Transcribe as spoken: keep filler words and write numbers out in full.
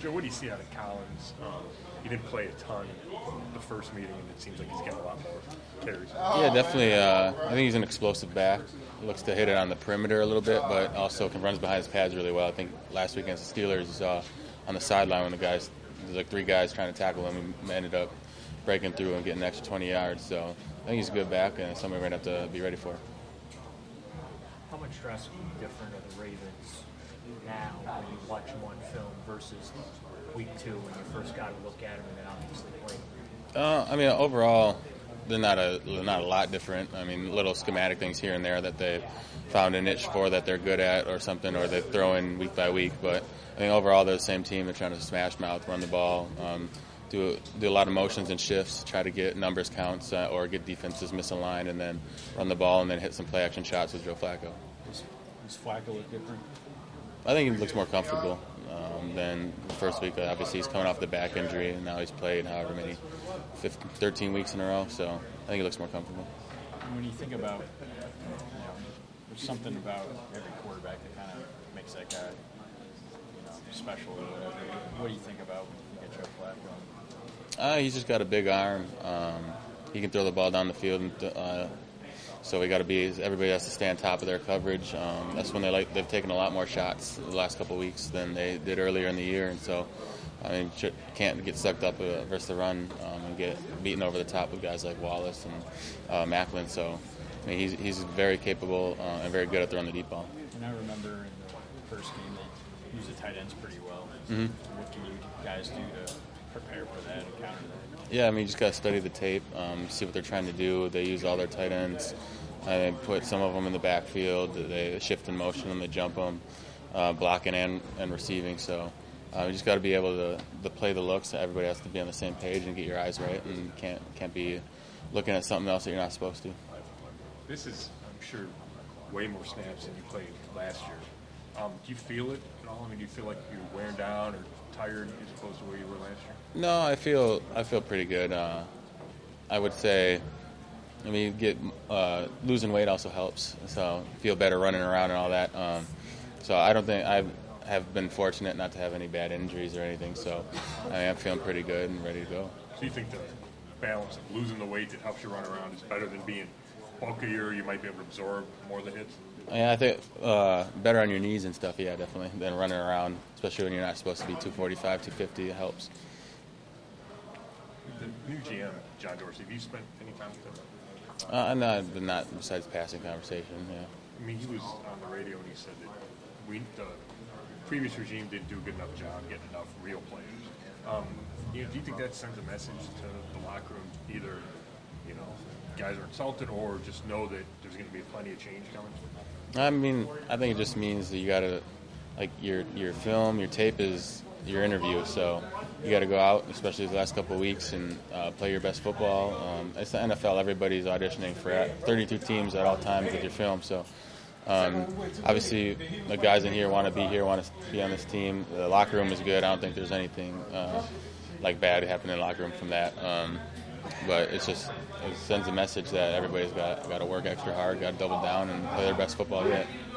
Joe, what do you see out of Collins? Um, he didn't play a ton the first meeting, and it seems like he's getting a lot more carries. Yeah, definitely. Uh, I think he's an explosive back. He looks to hit it on the perimeter a little bit, but also can runs behind his pads really well. I think last week against the Steelers, uh, on the sideline when the guys, there's like three guys trying to tackle him, he ended up breaking through and getting an extra twenty yards. So I think he's a good back and something we're going to have to be ready for. How much drastically different are the Ravens now when you watch them on film versus week two when you first got to look at them and then obviously play? Uh, I mean, overall, they're not a they're not a lot different. I mean, little schematic things here and there that they found a niche for that they're good at or something, or they throw in week by week. But I think overall, they're the same team. They're trying to smash mouth, run the ball, um, do do a lot of motions and shifts, try to get numbers counts uh, or get defenses misaligned, and then run the ball and then hit some play action shots with Joe Flacco. Does, does Flacco look different? I think he looks more comfortable um, than the first week. Obviously, he's coming off the back injury, and now he's played however many, fifteen, thirteen weeks in a row. So I think he looks more comfortable. And when you think about, you know, there's something about every quarterback that kind of makes that guy, you know, special or whatever. What do you think about when you get Joe Flacco? Uh, he's just got a big arm. Um, he can throw the ball down the field, and, uh, so we got to be. Everybody has to stay on top of their coverage. Um, that's when they like. They've taken a lot more shots the last couple of weeks than they did earlier in the year, and so I mean, can't get sucked up uh, versus the run um, and get beaten over the top with guys like Wallace and uh, Macklin. So I mean, he's he's very capable uh, and very good at throwing the deep ball. And I remember in the first game they used the tight ends pretty well. Mm-hmm. What can you guys do to prepare for that and counter that? Yeah, I mean, you just got to study the tape, um, see what they're trying to do. They use all their tight ends. Uh, they put some of them in the backfield. They shift in motion them. They jump them, uh, blocking and, and receiving. So uh, you just got to be able to, to play the looks. Everybody has to be on the same page and get your eyes right, and can't can't be looking at something else that you're not supposed to. This is, I'm sure, way more snaps than you played last year. Um, do you feel it at all? I mean, do you feel like you're wearing down or tired as opposed to where you were last year? No, I feel I feel pretty good. Uh, I would say, I mean, get uh, losing weight also helps. So feel better running around and all that. Um, so I don't think I have been fortunate not to have any bad injuries or anything. So I am feeling pretty good and ready to go. So you think the balance of losing the weight that helps you run around is better than being bulkier? You might be able to absorb more of the hits. Yeah, I think uh, better on your knees and stuff. Yeah, definitely than running around, especially when you're not supposed to be two forty-five, two fifty. It helps. The new G M, John Dorsey, have you spent any time with him? Uh, no, but not besides passing conversation. Yeah. I mean, he was on the radio and he said that we the previous regime didn't do a good enough job getting enough real players. Um, you know, do you think that sends a message to the locker room, either you know guys are insulted or just know that there's going to be plenty of change coming? I mean, I think it just means that you got to, like, your your film, your tape is your interview, so you got to go out, especially the last couple of weeks, and uh, play your best football. Um, it's the N F L; everybody's auditioning for thirty-two teams at all times with your film. So, um, obviously, the guys in here want to be here, want to be on this team. The locker room is good. I don't think there's anything uh, like bad happening in the locker room from that. Um, but it's just it sends a message that everybody's got got to work extra hard, got to double down, and play their best football yet.